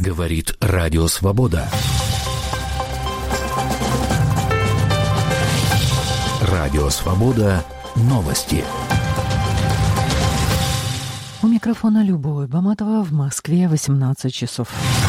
Говорит Радио Свобода. Радио Свобода. Новости. У микрофона Любовь Баматова, в Москве 18 часов.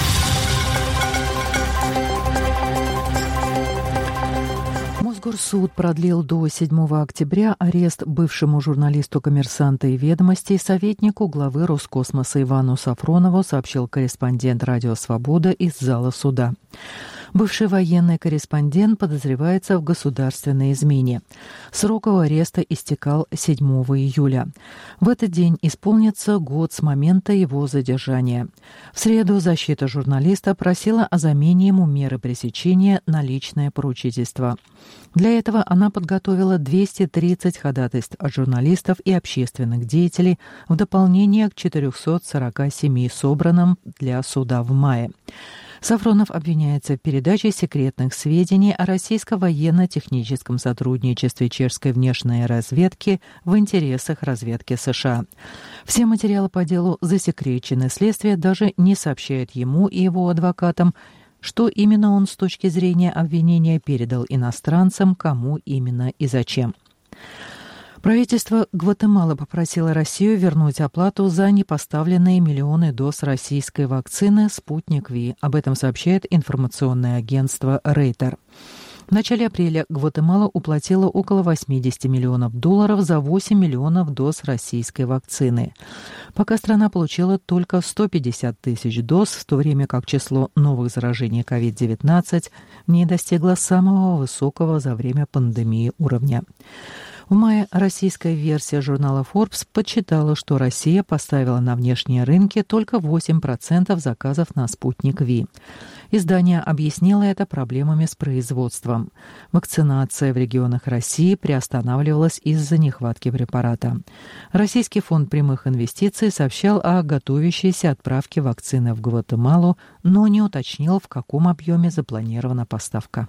Мосгорсуд продлил до 7 октября арест бывшему журналисту «Коммерсанта» и «Ведомостей», советнику главы Роскосмоса Ивану Сафронову, сообщил корреспондент «Радио Свобода» из зала суда. Бывший военный корреспондент подозревается в государственной измене. Срок его ареста истекал 7 июля. В этот день исполнится год с момента его задержания. В среду защита журналиста просила о замене ему меры пресечения на личное поручительство. Для этого она подготовила 230 ходатайств от журналистов и общественных деятелей в дополнение к 447 собранным для суда в мае. Сафронов обвиняется в передаче секретных сведений о российско военно-техническом сотрудничестве чешской внешней разведки в интересах разведки США. Все материалы по делу засекречены, следствие даже не сообщает ему и его адвокатам, что именно он с точки зрения обвинения передал иностранцам, кому именно и зачем. Правительство Гватемалы попросило Россию вернуть оплату за непоставленные миллионы доз российской вакцины «Спутник Ви». Об этом сообщает информационное агентство Рейтер. В начале апреля Гватемала уплатила около $80 миллионов за 8 миллионов доз российской вакцины. Пока страна получила только 150 тысяч доз, в то время как число новых заражений COVID-19 в ней достигло самого высокого за время пандемии уровня. В мае российская версия журнала Forbes подсчитала, что Россия поставила на внешние рынки только 8% заказов на «Спутник Ви». Издание объяснило это проблемами с производством. Вакцинация в регионах России приостанавливалась из-за нехватки препарата. Российский фонд прямых инвестиций сообщал о готовящейся отправке вакцины в Гватемалу, но не уточнил, в каком объеме запланирована поставка.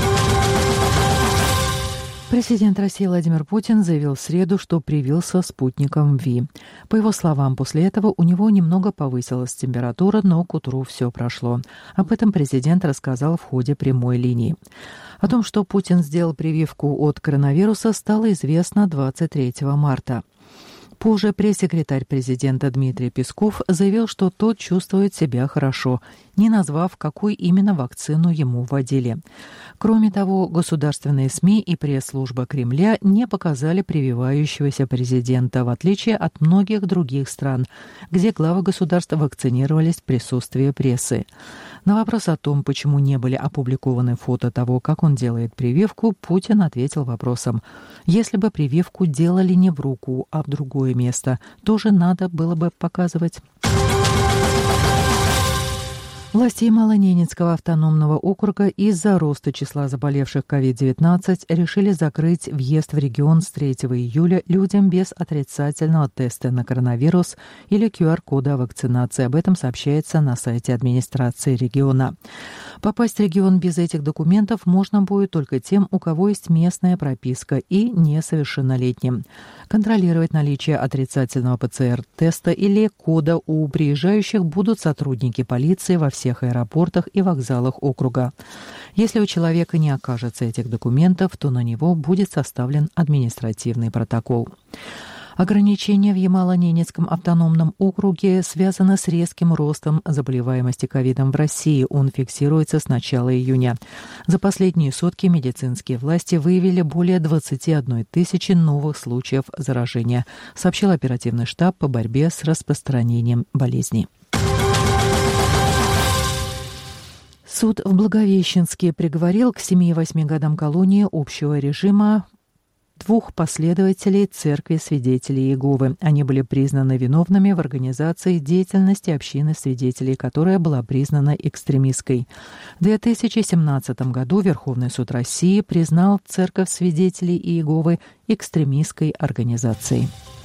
Президент России Владимир Путин заявил в среду, что привился спутником Ви. По его словам, после этого у него немного повысилась температура, но к утру все прошло. Об этом президент рассказал в ходе прямой линии. О том, что Путин сделал прививку от коронавируса, стало известно 23 марта. Позже пресс-секретарь президента Дмитрий Песков заявил, что тот чувствует себя хорошо, не назвав, какую именно вакцину ему вводили. Кроме того, государственные СМИ и пресс-служба Кремля не показали прививающегося президента, в отличие от многих других стран, где главы государств вакцинировались в присутствии прессы. На вопрос о том, почему не были опубликованы фото того, как он делает прививку, Путин ответил вопросом: «Если бы прививку делали не в руку, а в другое место, тоже надо было бы показывать». Власти Ямало-Ненецкого автономного округа из-за роста числа заболевших COVID-19 решили закрыть въезд в регион с 3 июля людям без отрицательного теста на коронавирус или QR-кода вакцинации. Об этом сообщается на сайте администрации региона. Попасть в регион без этих документов можно будет только тем, у кого есть местная прописка, и несовершеннолетним. Контролировать наличие отрицательного ПЦР-теста или кода у приезжающих будут сотрудники полиции во всех аэропортах и вокзалах округа. Если у человека не окажется этих документов, то на него будет составлен административный протокол. Ограничения в Ямало-Ненецком автономном округе связаны с резким ростом заболеваемости ковидом в России. Он фиксируется с начала июня. За последние сутки медицинские власти выявили более 21 тысячи новых случаев заражения, сообщил оперативный штаб по борьбе с распространением болезни. Суд в Благовещенске приговорил к 7 и 8 годам колонии общего режима 2 последователей Церкви Свидетелей Иеговы. Они были признаны виновными в организации деятельности общины свидетелей, которая была признана экстремистской. В 2017 году Верховный суд России признал Церковь Свидетелей Иеговы экстремистской организацией.